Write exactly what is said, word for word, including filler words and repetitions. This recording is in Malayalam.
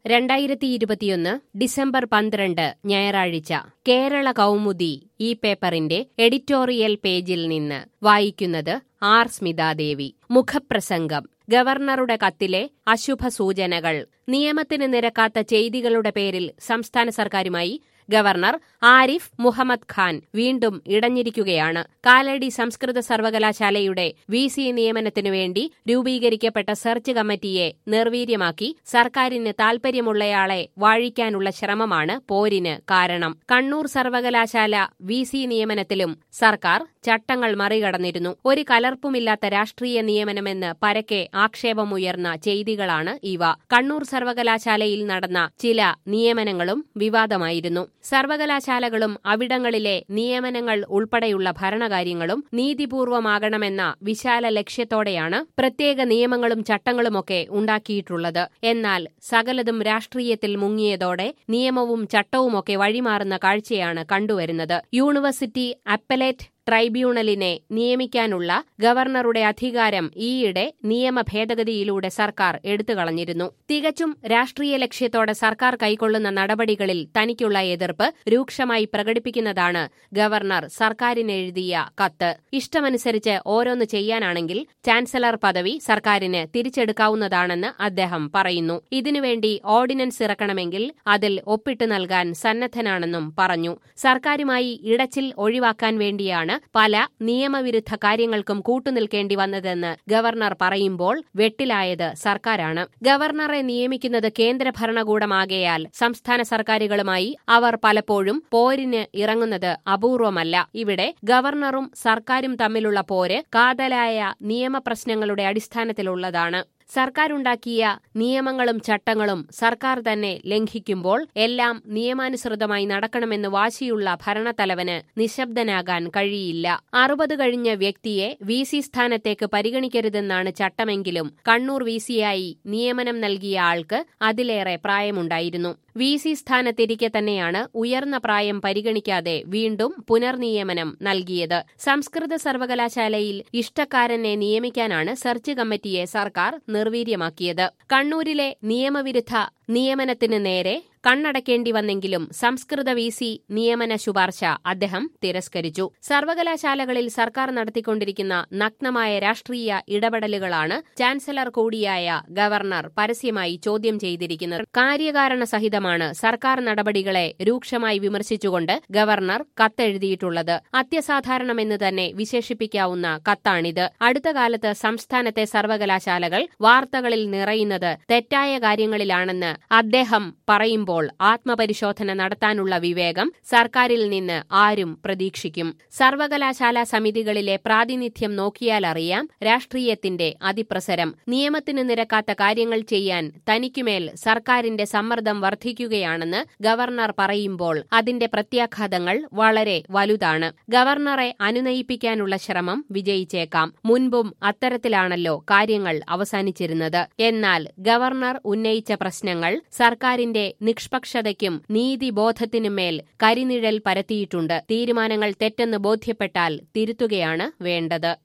രണ്ടായിരത്തി ഇരുപത്തിയൊന്ന് ഡിസംബർ പന്ത്രണ്ട് ഞായറാഴ്ച കേരള കൗമുദി ഈ പേപ്പറിന്റെ എഡിറ്റോറിയൽ പേജിൽ നിന്ന് വായിക്കുന്നത് ആർ സ്മിതാദേവി. മുഖപ്രസംഗം. ഗവർണറുടെ കത്തിലെ അശുഭ സൂചനകൾ. നിയമത്തിന് നിരക്കാത്ത ചെയ്തികളുടെ പേരിൽ സംസ്ഥാന സർക്കാരുമായി ഗവർണർ ആരിഫ് മുഹമ്മദ് ഖാൻ വീണ്ടും ഇടഞ്ഞിരിക്കുകയാണ്. കാലടി സംസ്കൃത സർവകലാശാലയുടെ വി സി നിയമനത്തിനു വേണ്ടി രൂപീകരിക്കപ്പെട്ട സെർച്ച് കമ്മിറ്റിയെ നിർവീര്യമാക്കി സർക്കാരിന് താൽപര്യമുള്ളയാളെ വാഴിക്കാനുള്ള ശ്രമമാണ് പോരിന് കാരണം. കണ്ണൂർ സർവകലാശാല വി സി നിയമനത്തിലും സർക്കാർ ചട്ടങ്ങൾ മറികടന്നിരുന്നു. ഒരു കലർപ്പുമില്ലാത്ത രാഷ്ട്രീയ നിയമനമെന്ന് പരക്കെ ആക്ഷേപമുയർന്ന ചെയ്തികളാണ് ഇവ. കണ്ണൂർ സർവകലാശാലയിൽ നടന്ന ചില നിയമനങ്ങളും വിവാദമായിരുന്നു. സർവകലാശാലകളും അവിടങ്ങളിലെ നിയമനങ്ങൾ ഉൾപ്പെടെയുള്ള ഭരണകാര്യങ്ങളും നീതിപൂർവമാകണമെന്ന വിശാല ലക്ഷ്യത്തോടെയാണ് പ്രത്യേക നിയമങ്ങളും ചട്ടങ്ങളുമൊക്കെ ഉണ്ടാക്കിയിട്ടുള്ളത്. എന്നാൽ സകലതും രാഷ്ട്രീയത്തിൽ മുങ്ങിയതോടെ നിയമവും ചട്ടവുമൊക്കെ വഴിമാറുന്ന കാഴ്ചയാണ് കണ്ടുവരുന്നത്. യൂണിവേഴ്സിറ്റി അപ്പലേറ്റ് ട്രൈബ്യൂണലിനെ നിയമിക്കാനുള്ള ഗവർണറുടെ അധികാരം ഈയിടെ നിയമ ഭേദഗതിയിലൂടെ സർക്കാർ എടുത്തുകളഞ്ഞിരുന്നു. തികച്ചും രാഷ്ട്രീയ ലക്ഷ്യത്തോടെ സർക്കാർ കൈക്കൊള്ളുന്ന നടപടികളിൽ തനിക്കുള്ള എതിർപ്പ് രൂക്ഷമായി പ്രകടിപ്പിക്കുന്നതാണ് ഗവർണർ സർക്കാരിനെഴുതിയ കത്ത്. ഇഷ്ടമനുസരിച്ച് ഓരോന്ന് ചെയ്യാനാണെങ്കിൽ ചാൻസലർ പദവി സർക്കാരിന് തിരിച്ചെടുക്കാവുന്നതാണെന്ന് അദ്ദേഹം പറയുന്നു. ഇതിനുവേണ്ടി ഓർഡിനൻസ് ഇറക്കണമെങ്കിൽ അതിൽ ഒപ്പിട്ട് നൽകാൻ സന്നദ്ധനാണെന്നും പറഞ്ഞു. സർക്കാരുമായി ഇടച്ചിൽ ഒഴിവാക്കാൻ വേണ്ടിയാണ് പല നിയമവിരുദ്ധ കാര്യങ്ങൾക്കും കൂട്ടുനിൽക്കേണ്ടി വന്നതെന്ന് ഗവർണർ പറയുമ്പോൾ വെട്ടിലായത് സർക്കാരാണ്. ഗവർണറെ നിയമിക്കുന്നത് കേന്ദ്ര ഭരണകൂടമാകയാൽ സംസ്ഥാന സർക്കാരുകളുമായി അവർ പലപ്പോഴും പോരിന് ഇറങ്ങുന്നത് അപൂർവമല്ല. ഇവിടെ ഗവർണറും സർക്കാരും തമ്മിലുള്ള പോര് കാതലായ നിയമപ്രശ്നങ്ങളുടെ അടിസ്ഥാനത്തിലുള്ളതാണ്. സർക്കാരുണ്ടാക്കിയ നിയമങ്ങളും ചട്ടങ്ങളും സർക്കാർ തന്നെ ലംഘിക്കുമ്പോൾ എല്ലാം നിയമാനുസൃതമായി നടക്കണമെന്ന് വാശിയുള്ള ഭരണത്തലവന് നിശബ്ദനാകാൻ കഴിയില്ല. അറുപത് കഴിഞ്ഞ വ്യക്തിയെ വി സി സ്ഥാനത്തേക്ക് പരിഗണിക്കരുതെന്നാണ് ചട്ടമെങ്കിലും കണ്ണൂർ വി സിയായി നിയമനം നൽകിയ ആൾക്ക് അതിലേറെ പ്രായമുണ്ടായിരുന്നു. വി സി സ്ഥാനത്തിരിക്കെ തന്നെയാണ് ഉയർന്ന പ്രായം പരിഗണിക്കാതെ വീണ്ടും പുനർനിയമനം നൽകിയത്. സംസ്കൃത സർവകലാശാലയിൽ ഇഷ്ടക്കാരനെ നിയമിക്കാനാണ് സെർച്ച് കമ്മിറ്റിയെ സർക്കാർ നിർവീര്യമാക്കിയത്. കണ്ണൂരിലെ നിയമവിരുദ്ധ നിയമനത്തിന് നേരെ കണ്ണടക്കേണ്ടി വന്നെങ്കിലും സംസ്കൃത വി സി നിയമന ശുപാർശ അദ്ദേഹം തിരസ്കരിച്ചു. സർവകലാശാലകളിൽ സർക്കാർ നടത്തിക്കൊണ്ടിരിക്കുന്ന നഗ്നമായ രാഷ്ട്രീയ ഇടപെടലുകളാണ് ചാൻസലർ കൂടിയായ ഗവർണർ പരസ്യമായി ചോദ്യം ചെയ്തിരിക്കുന്നത്. കാര്യകാരണ സഹിതമാണ് സർക്കാർ നടപടികളെ രൂക്ഷമായി വിമർശിച്ചുകൊണ്ട് ഗവർണർ കത്തെഴുതിയിട്ടുള്ളത്. അത്യസാധാരണമെന്ന് തന്നെ വിശേഷിപ്പിക്കാവുന്ന കത്താണിത്. അടുത്ത കാലത്ത് സംസ്ഥാനത്തെ സർവകലാശാലകൾ വാർത്തകളിൽ നിറയുന്നത് തെറ്റായ കാര്യങ്ങളിലാണെന്ന് അദ്ദേഹം പറയുമ്പോൾ ആത്മപരിശോധന നടത്താനുള്ള വിവേകം സർക്കാരിൽ നിന്ന് ആരും പ്രതീക്ഷിക്കും. സർവകലാശാലാ സമിതികളിലെ പ്രാതിനിധ്യം നോക്കിയാലറിയാം രാഷ്ട്രീയത്തിന്റെ അതിപ്രസരം. നിയമത്തിന് നിരക്കാത്ത കാര്യങ്ങൾ ചെയ്യാൻ തനിക്കുമേൽ സർക്കാരിന്റെ സമ്മർദ്ദം വർദ്ധിക്കുകയാണെന്ന് ഗവർണർ പറയുമ്പോൾ അതിന്റെ പ്രത്യാഘാതങ്ങൾ വളരെ വലുതാണ്. ഗവർണറെ അനുനയിപ്പിക്കാനുള്ള ശ്രമം വിജയിച്ചേക്കാം. മുൻപും അത്തരത്തിലാണല്ലോ കാര്യങ്ങൾ അവസാനിച്ചിരുന്നത്. എന്നാൽ ഗവർണർ ഉന്നയിച്ച പ്രശ്നങ്ങൾ സർക്കാരിന്റെ നിഷ്പക്ഷതയ്ക്കും നീതിബോധത്തിനുമേൽ കരിനിഴൽ പരത്തിയിട്ടുണ്ട്. തീരുമാനങ്ങൾ തെറ്റെന്ന് ബോധ്യപ്പെട്ടാൽ തിരുത്തുകയാണ് വേണ്ടത്.